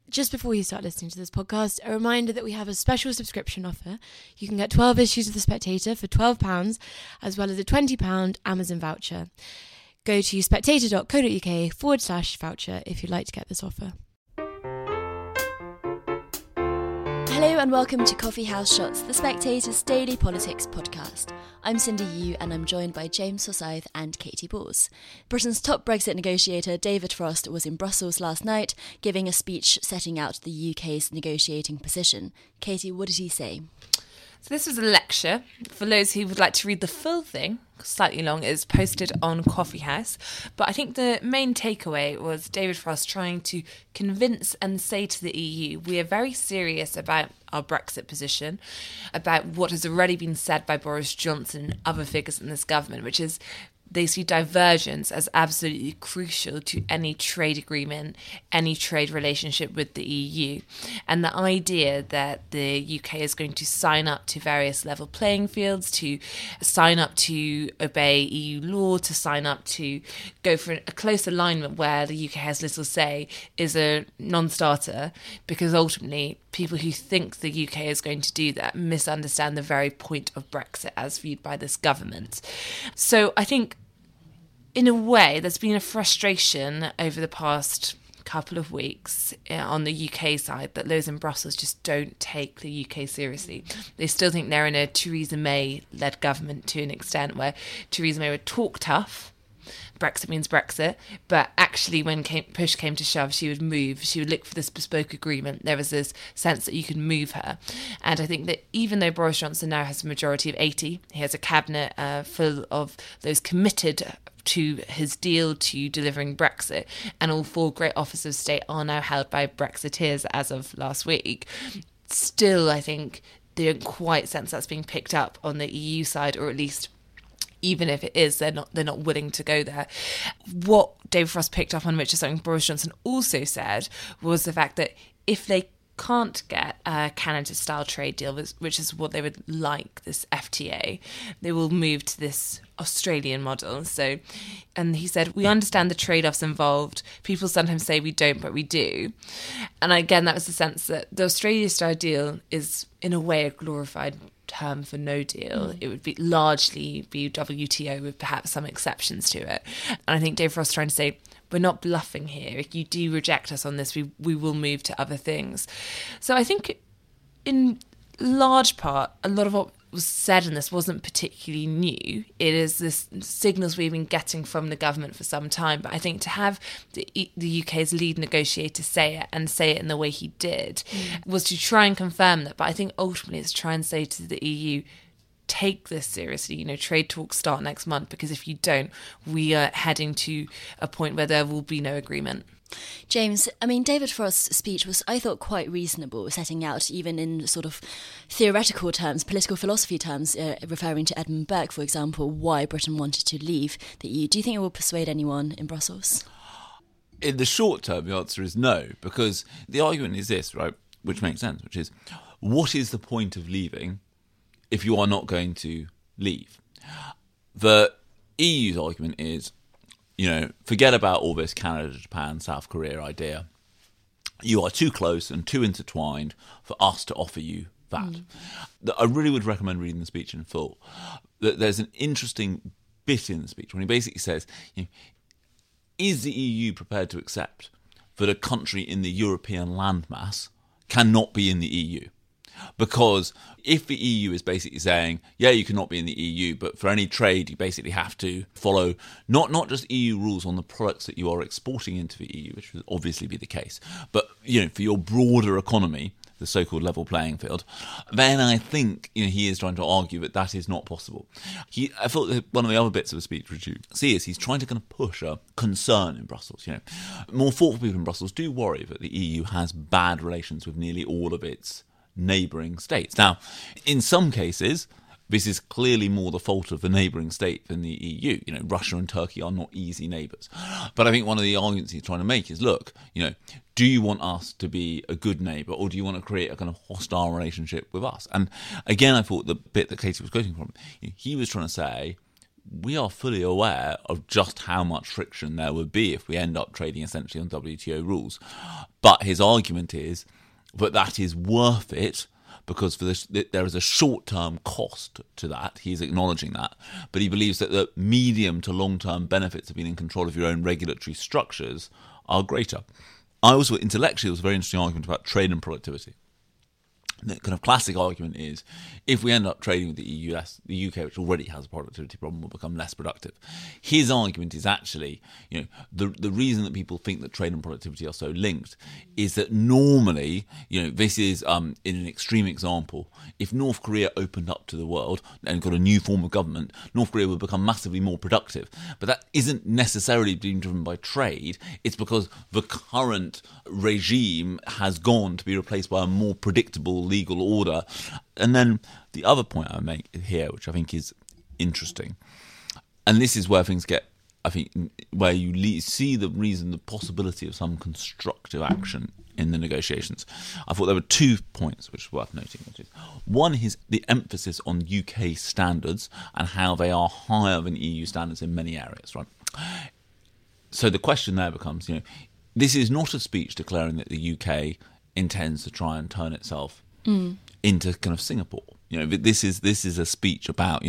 Just before you start listening to this podcast, a reminder that we have a special subscription offer. You can get 12 issues of The Spectator for £12, as well as a £20 Amazon voucher. Go to spectator.co.uk/voucher if you'd like to get this offer. Hello and welcome to Coffee House Shots, The Spectator's daily politics podcast. I'm Cindy Yu and I'm joined by James Forsyth and Katy Balls. Britain's top Brexit negotiator David Frost was in Brussels last night, giving a speech setting out the UK's negotiating position. Katy, what did he say? So this was a lecture. For those who would like to read the full thing, slightly long, it's posted on Coffee House. But I think the main takeaway was David Frost trying to convince and say to the EU, we are very serious about our Brexit position, about what has already been said by Boris Johnson and other figures in this government, which is they see divergence as absolutely crucial to any trade agreement, any trade relationship with the EU. And the idea that the UK is going to sign up to various level playing fields, to sign up to obey EU law, to sign up to go for a close alignment where the UK has little say is a non-starter, because ultimately people who think the UK is going to do that misunderstand the very point of Brexit as viewed by this government. So I think, in a way, there's been a frustration over the past couple of weeks on the UK side that those in Brussels just don't take the UK seriously. They still think they're in a Theresa May-led government to an extent where Theresa May would talk tough. Brexit means Brexit, but actually when push came to shove, she would move. She would look for this bespoke agreement. There was this sense that you could move her. And I think that even though Boris Johnson now has a majority of 80, he has a cabinet full of those committed to his deal to delivering Brexit, and all four great offices of state are now held by Brexiteers as of last week. Still, I think they don't quite sense that's being picked up on the EU side, or at least even if it is, they're not willing to go there. What David Frost picked up on, which is something Boris Johnson also said, was the fact that if they can't get a Canada-style trade deal, which is what they would like, this FTA, they will move to this Australian model. So, and he said, we understand the trade-offs involved. People sometimes say we don't, but we do. And again, that was the sense that the Australia-style deal is, in a way, a glorified term for no deal. It would be largely be WTO with perhaps some exceptions to it. And I think Dave Frost trying to say, we're not bluffing here. If you do reject us on this, we will move to other things. So I think in large part, a lot of what was said in this wasn't particularly new. It is this signals we've been getting from the government for some time. But I think to have the UK's lead negotiator say it, and say it in the way he did, was to try and confirm that. But I think ultimately it's to try and say to the EU, take this seriously. You know, trade talks start next month, because if you don't, we are heading to a point where there will be no agreement. James, I mean, David Frost's speech was, I thought, quite reasonable, setting out even in sort of theoretical terms, political philosophy terms, referring to Edmund Burke, for example, why Britain wanted to leave the EU. Do you think it will persuade anyone in Brussels? In the short term, the answer is no, because the argument is this, right, which makes sense, which is, what is the point of leaving if you are not going to leave? The EU's argument is, you know, forget about all this Canada, Japan, South Korea idea. You are too close and too intertwined for us to offer you that. I really would recommend reading the speech in full. There's an interesting bit in the speech when he basically says, you know, is the EU prepared to accept that a country in the European landmass cannot be in the EU? Because if the EU is basically saying, yeah, you cannot be in the EU, but for any trade you basically have to follow not just EU rules on the products that you are exporting into the EU, which would obviously be the case, but you know, for your broader economy, the so-called level playing field, then I think, you know, he is trying to argue that that is not possible. I thought that one of the other bits of the speech which you see is he's trying to kind of push a concern in Brussels. You know, more thoughtful people in Brussels do worry that the EU has bad relations with nearly all of its neighbouring states. Now, in some cases, this is clearly more the fault of the neighbouring state than the EU. You know, Russia and Turkey are not easy neighbours. But I think one of the arguments he's trying to make is, look, you know, do you want us to be a good neighbour, or do you want to create a kind of hostile relationship with us? And again, I thought the bit that Katy was quoting from, he was trying to say, we are fully aware of just how much friction there would be if we end up trading essentially on WTO rules. But his argument is that is worth it, because for this, there is a short-term cost to that. He's acknowledging that. But he believes that the medium to long-term benefits of being in control of your own regulatory structures are greater. I also, intellectually, it was a very interesting argument about trade and productivity. The kind of classic argument is, if we end up trading with the EU, the UK, which already has a productivity problem, will become less productive. His argument is actually, the reason that people think that trade and productivity are so linked is that normally, this is in an extreme example, if North Korea opened up to the world and got a new form of government, North Korea would become massively more productive. But that isn't necessarily being driven by trade. It's because the current regime has gone to be replaced by a more predictable legal order. And then the other point I make here, which I think is interesting, and this is where things get, I think, where you see the possibility of some constructive action in the negotiations. I thought there were 2 points which are worth noting. Which is, one is the emphasis on UK standards and how they are higher than EU standards in many areas, right? So the question there becomes, this is not a speech declaring that the UK intends to try and turn itself into kind of Singapore. This is a speech about,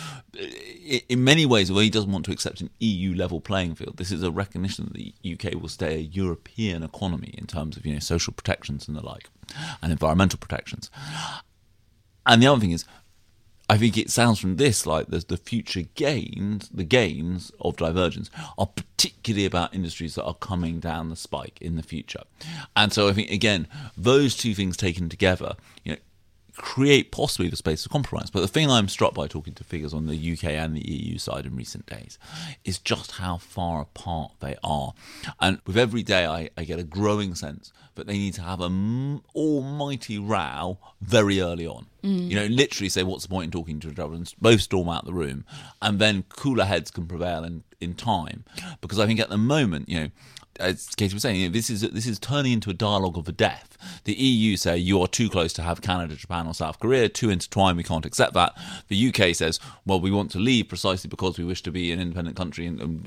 in many ways, although he doesn't want to accept an EU level playing field, this is a recognition that the UK will stay a European economy in terms of, social protections and the like, and environmental protections. And the other thing is, I think it sounds from this like there's the future gains, the gains of divergence are particularly about industries that are coming down the spike in the future. And so I think, again, those two things taken together, create possibly the space of compromise. But the thing I'm struck by talking to figures on the UK and the EU side in recent days is just how far apart they are. And with every day I get a growing sense that they need to have an almighty row very early on. Literally say, what's the point in talking to each other, and both storm out the room, and then cooler heads can prevail in time. Because I think at the moment, as Katie was saying, this is turning into a dialogue of the death. The EU say you are too close to have Canada, Japan or South Korea, too intertwined, we can't accept that. The UK says, well, we want to leave precisely because we wish to be an independent country,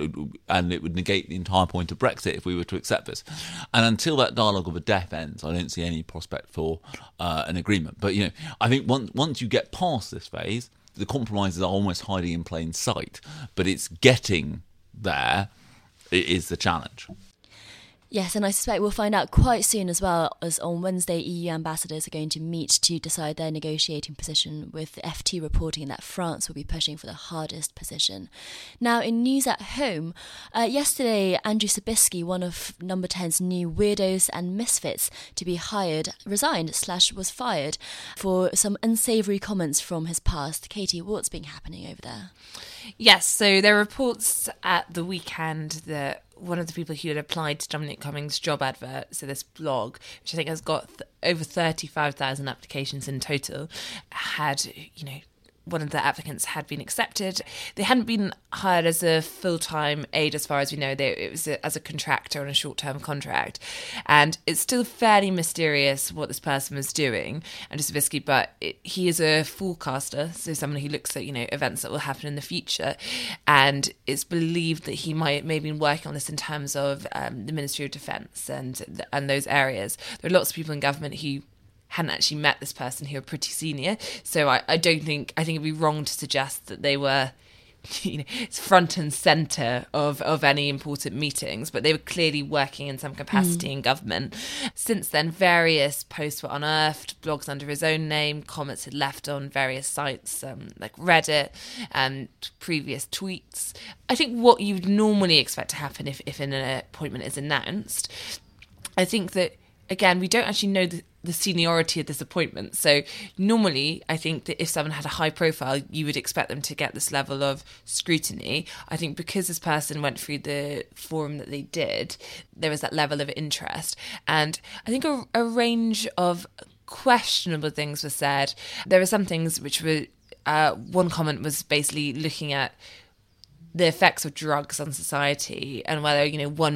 and it would negate the entire point of Brexit if we were to accept this. And until that dialogue of the death ends, I don't see any prospect for an agreement. But, I think once you get past this phase, the compromises are almost hiding in plain sight. But it's getting there is the challenge. Yes, and I suspect we'll find out quite soon as well, as on Wednesday EU ambassadors are going to meet to decide their negotiating position, with the FT reporting that France will be pushing for the hardest position. Now, in news at home, yesterday Andrew Sabisky, one of Number 10's new weirdos and misfits to be hired, resigned/was fired for some unsavoury comments from his past. Katie, what's been happening over there? Yes, so there are reports at the weekend that one of the people who had applied to Dominic Cummings' job advert, so this blog, which I think has got over 35,000 applications in total, had, one of the applicants had been accepted. They hadn't been hired as a full-time aide, as far as we know. It was as a contractor on a short-term contract. And it's still fairly mysterious what this person was doing, Andrew Sabisky, but he is a forecaster, so someone who looks at, events that will happen in the future. And it's believed that he might have been working on this in terms of the Ministry of Defence and those areas. There are lots of people in government who hadn't actually met this person, who are pretty senior. So I think it'd be wrong to suggest that they were, front and centre of any important meetings, but they were clearly working in some capacity in government. Since then, various posts were unearthed, blogs under his own name, comments had left on various sites like Reddit, and previous tweets. I think what you'd normally expect to happen if an appointment is announced, I think that, again, we don't actually know the seniority of this appointment. So normally, I think that if someone had a high profile, you would expect them to get this level of scrutiny. I think because this person went through the forum that they did, there was that level of interest. And I think a range of questionable things were said. There were some things which were, one comment was basically looking at the effects of drugs on society and whether, one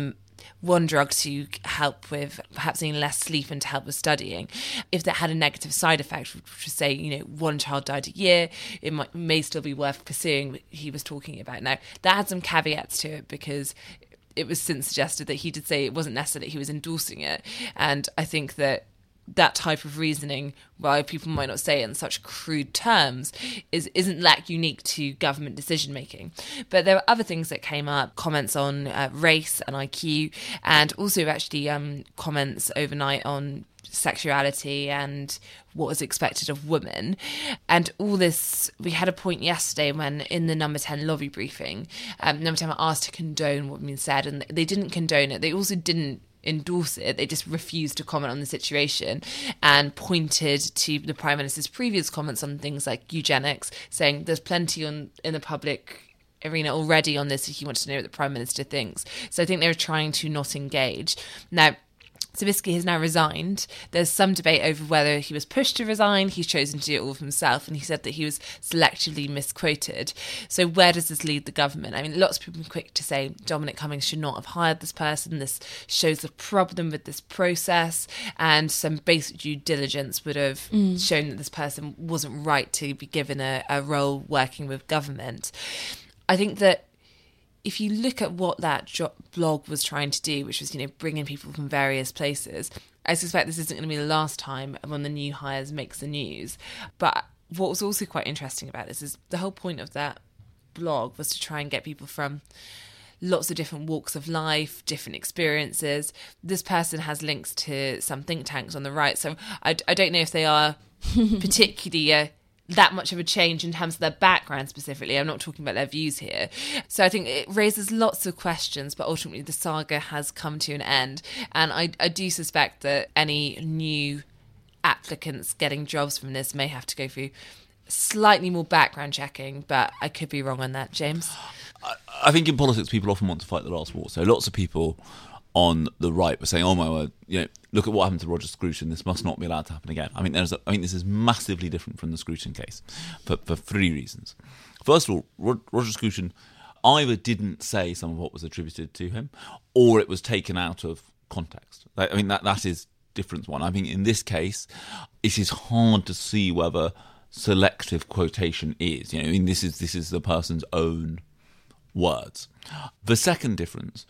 one drug to help with perhaps needing less sleep and to help with studying. If that had a negative side effect, which would say, one child died a year, it may still be worth pursuing what he was talking about. Now, that had some caveats to it because it was since suggested that he did say it wasn't necessarily that he was endorsing it. And I think that type of reasoning, while people might not say it in such crude terms, isn't that unique to government decision making. But there were other things that came up, comments on race and IQ, and also actually comments overnight on sexuality and what was expected of women. And all this, we had a point yesterday when in the Number 10 lobby briefing, Number 10 were asked to condone what had been said, and they didn't condone it. They also didn't endorse it. They just refused to comment on the situation and pointed to the Prime Minister's previous comments on things like eugenics, saying there's plenty in the public arena already on this if you want to know what the Prime Minister thinks. So I think they were trying to not engage. Now, Zabiskie has now resigned. There's some debate over whether he was pushed to resign. He's chosen to do it all for himself, and he said that he was selectively misquoted. So where does this lead the government? I mean, lots of people are quick to say Dominic Cummings should not have hired this person. This shows the problem with this process, and some basic due diligence would have shown that this person wasn't right to be given a role working with government. I think that if you look at what that blog was trying to do, which was, bring in people from various places, I suspect this isn't going to be the last time one of the new hires makes the news. But what was also quite interesting about this is the whole point of that blog was to try and get people from lots of different walks of life, different experiences. This person has links to some think tanks on the right, so I don't know if they are particularly that much of a change in terms of their background specifically. I'm not talking about their views here. So I think it raises lots of questions, but ultimately the saga has come to an end. And I do suspect that any new applicants getting jobs from this may have to go through slightly more background checking, but I could be wrong on that, James. I think in politics people often want to fight the last war. So lots of people on the right were saying, oh my word, look at what happened to Roger Scruton, this must not be allowed to happen again. I mean, this is massively different from the Scruton case for three reasons. First of all, Roger Scruton either didn't say some of what was attributed to him, or it was taken out of context. I mean, that is difference one. I think in this case, it is hard to see whether selective quotation is. I mean, this is the person's own words. The second difference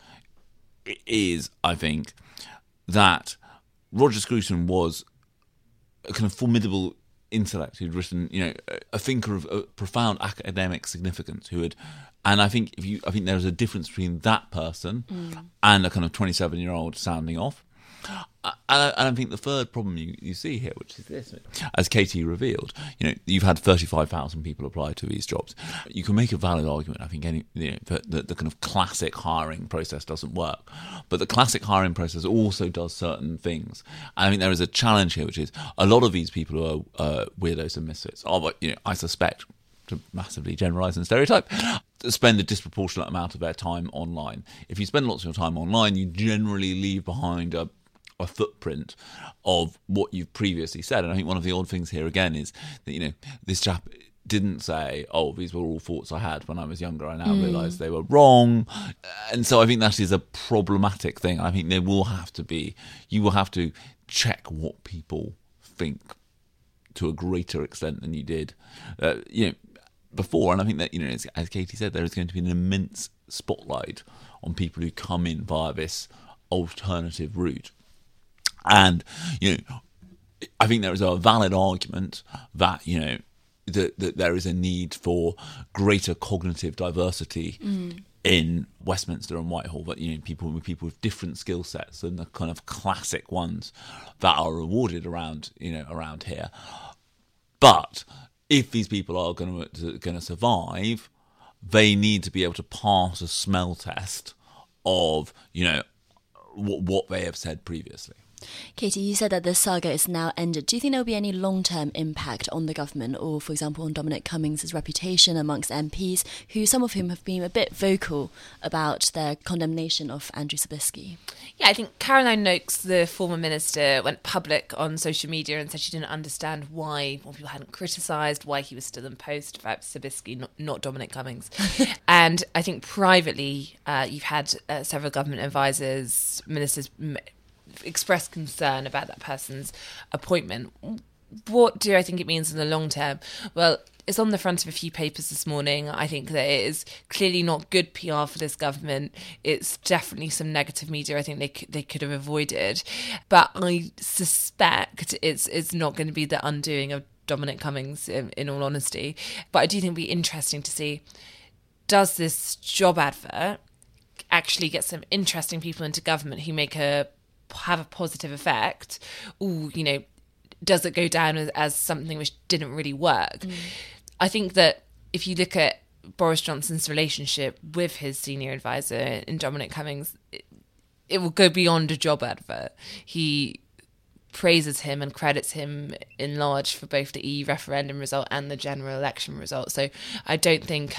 is, I think, that Roger Scruton was a kind of formidable intellect who'd written, a thinker of profound academic significance and I think there's a difference between that person and a kind of 27-year-old sounding off. And I think the third problem you see here, which is this, as Katie revealed, you've had 35,000 people apply to these jobs. You can make a valid argument, I think, that the kind of classic hiring process doesn't work. But the classic hiring process also does certain things. And I think there is a challenge here, which is a lot of these people who are weirdos and misfits I suspect, to massively generalise and stereotype, spend a disproportionate amount of their time online. If you spend lots of your time online, you generally leave behind a footprint of what you've previously said. And I think one of the odd things here again is that, this chap didn't say, oh, these were all thoughts I had when I was younger. I now realise they were wrong. And so I think that is a problematic thing. I think you will have to check what people think to a greater extent than you did, before. And I think that, as Katie said, there is going to be an immense spotlight on people who come in via this alternative route. And, I think there is a valid argument that, that there is a need for greater cognitive diversity in Westminster and Whitehall, that, people with different skill sets than the kind of classic ones that are rewarded around here. But if these people are going to survive, they need to be able to pass a smell test of, what they have said previously. Katie, you said that the saga is now ended. Do you think there will be any long-term impact on the government or, for example, on Dominic Cummings' reputation amongst MPs, some of whom have been a bit vocal about their condemnation of Andrew Zabriskie? Yeah, I think Caroline Nokes, the former minister, went public on social media and said she didn't understand why people hadn't criticised why he was still in post about Zabriskie, not Dominic Cummings. And I think privately, you've had several government advisors, ministers express concern about that person's appointment. What do I think it means in the long term? Well, it's on the front of a few papers this morning. I think that it is clearly not good PR for this government. It's definitely some negative media I think they could have avoided. But I suspect it's not going to be the undoing of Dominic Cummings, in all honesty. But I do think it'll be interesting to see, does this job advert actually get some interesting people into government who have a positive effect, or, does it go down as something which didn't really work? I think that if you look at Boris Johnson's relationship with his senior advisor in Dominic Cummings, it will go beyond a job advert. He praises him and credits him in large for both the EU referendum result and the general election result. So I don't think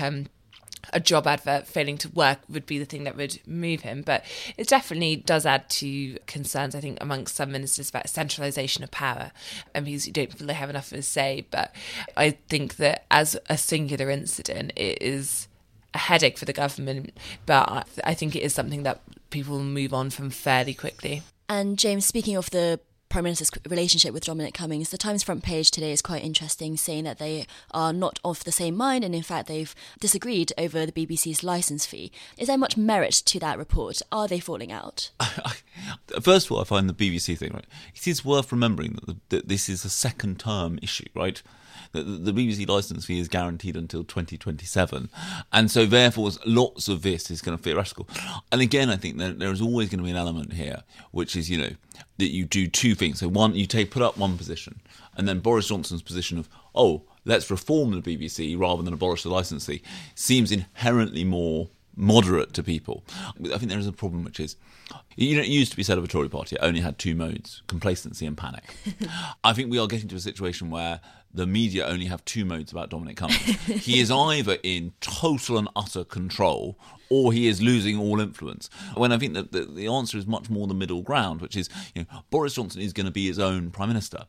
a job advert failing to work would be the thing that would move him. But it definitely does add to concerns, I think, amongst some ministers about centralisation of power. MPs who don't feel they have enough of a say. But I think that as a singular incident, it is a headache for the government. But I think it is something that people will move on from fairly quickly. And James, speaking of the Prime Minister's relationship with Dominic Cummings, the Times front page today is quite interesting, saying that they are not of the same mind and in fact they've disagreed over the BBC's licence fee. Is there much merit to that report? Are they falling out? First of all, I find the BBC thing, right, it is worth remembering that this is a second term issue, right? The BBC licence fee is guaranteed until 2027. And so therefore lots of this is kind of theoretical. And again, I think there is always going to be an element here, which is, that you do two things. So one, you put up one position, and then Boris Johnson's position of, let's reform the BBC rather than abolish the licence fee, seems inherently more moderate to people. I think there is a problem, which is, it used to be said of a Tory party, it only had two modes, complacency and panic. I think we are getting to a situation where the media only have two modes about Dominic Cummings. He is either in total and utter control, or he is losing all influence. When I think that the answer is much more the middle ground, which is, Boris Johnson is going to be his own Prime Minister.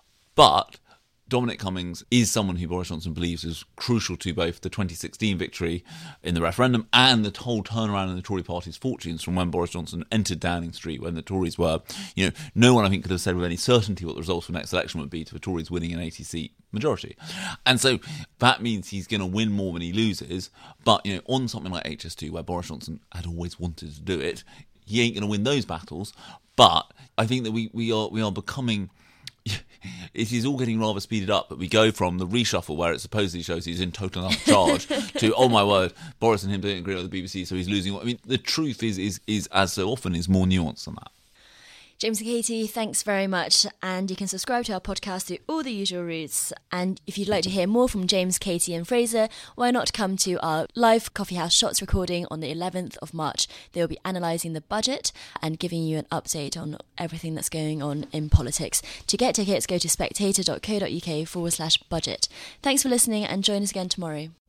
But Dominic Cummings is someone who Boris Johnson believes is crucial to both the 2016 victory in the referendum and the whole turnaround in the Tory party's fortunes from when Boris Johnson entered Downing Street, when the Tories were, no one I think could have said with any certainty what the results of the next election would be to the Tories winning an 80-seat majority. And so that means he's going to win more than he loses. But, on something like HS2, where Boris Johnson had always wanted to do it, he ain't going to win those battles. But I think that we are becoming... It is all getting rather speeded up, but we go from the reshuffle where it supposedly shows he's in total enough charge to, oh my word, Boris and him don't agree with the BBC, so he's losing. I mean, the truth is as so often, is more nuanced than that. James and Katie, thanks very much. And you can subscribe to our podcast through all the usual routes. And if you'd like to hear more from James, Katie and Fraser, why not come to our live Coffee House Shots recording on the 11th of March. They'll be analysing the budget and giving you an update on everything that's going on in politics. To get tickets, go to spectator.co.uk/budget. Thanks for listening and join us again tomorrow.